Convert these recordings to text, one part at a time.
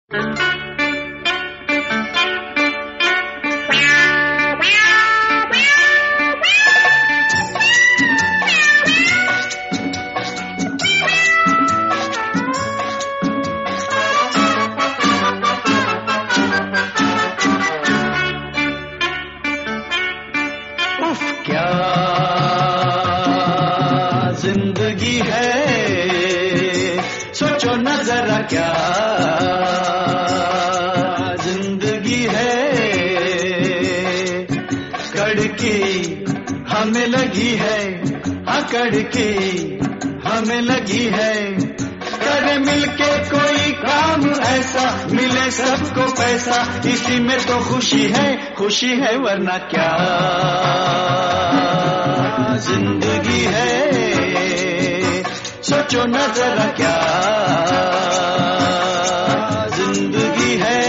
जिंदगी है, सोचो न जरा क्या जिंदगी है। कड़की हमें लगी है, हाँ कड़की हमें लगी है। करे मिलके कोई काम ऐसा, मिले सबको पैसा, इसी में तो खुशी है वरना क्या जिंदगी है। सोचो न जरा क्या जिंदगी है।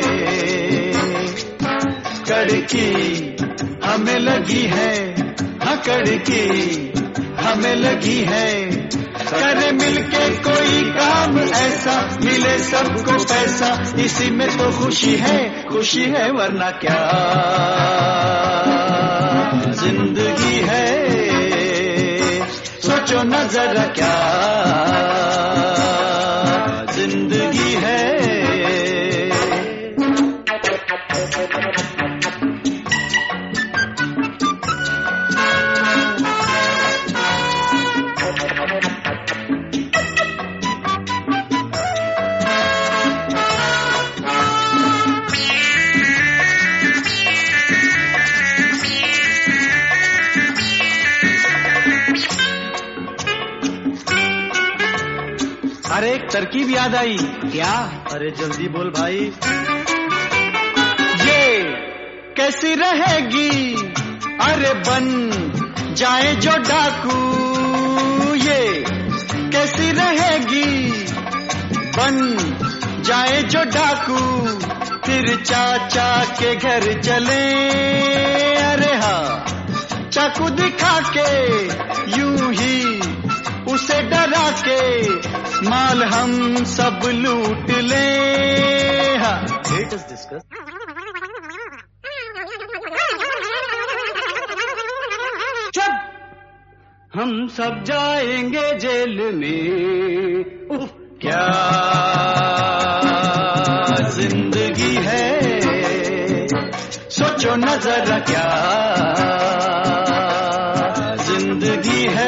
कड़की हमें लगी है, हाँ कड़की हमें लगी है। करे मिलके कोई काम ऐसा, मिले सबको पैसा, इसी में तो खुशी है वरना क्या जिंदगी है। सोचो न जरा क्या जिंदगी है। अरे एक तरकीब याद आई। क्या? अरे जल्दी बोल भाई। ये कैसी रहेगी, अरे बन जाए जो डाकू। ये कैसी रहेगी, बन जाए जो डाकू। फिर चाचा के घर चले, अरे हाँ चाकू दिखा के, यूं ही उसे डरा के, माल हम सब लूट ले। हाँ लेट अस डिस्कस। चुप, हम सब जाएंगे जेल में। उफ, क्या जिंदगी है। सोचो न जरा क्या जिंदगी है।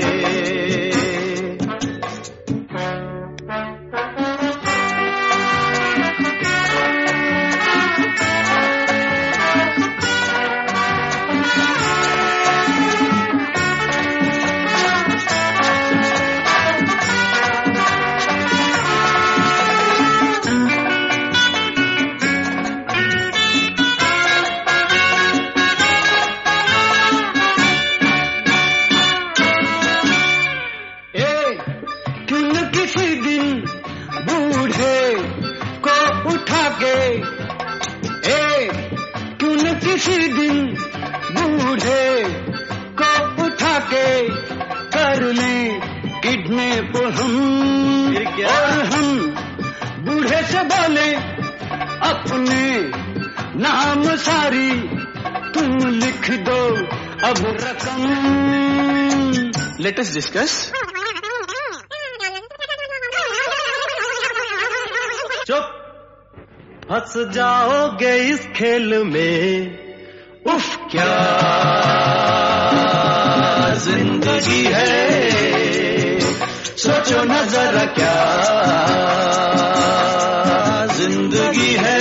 किसी दिन बूढ़े को उठा के कर लें किडनैप हम। और हम बूढ़े से बोले अपने नाम सारी, तुम लिख दो अब रकम। Let us discuss. चुप, फंस जाओगे इस खेल में। उफ, क्या जिंदगी है। सोचो न जरा क्या जिंदगी है।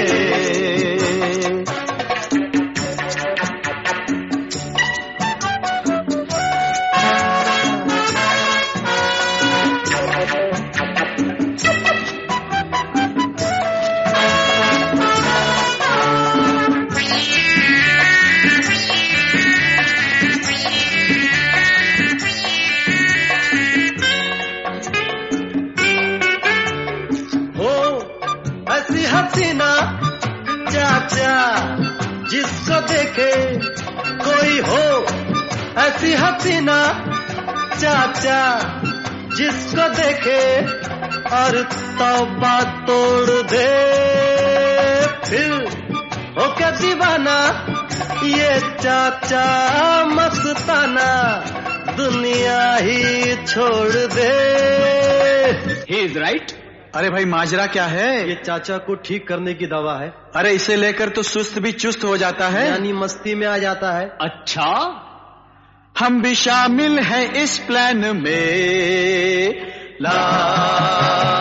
हसीना चाचा जिसको देखे कोई हो, ऐसी हसीना चाचा जिसको देखे और तौबा तोड़ दे, फिर हो क्या दीवाना ये चाचा मस्ताना, दुनिया ही छोड़ दे। He is right. अरे भाई माजरा क्या है? ये चाचा को ठीक करने की दवा है। अरे इसे लेकर तो सुस्त भी चुस्त हो जाता है, यानी मस्ती में आ जाता है। अच्छा, हम भी शामिल हैं इस प्लान में, ला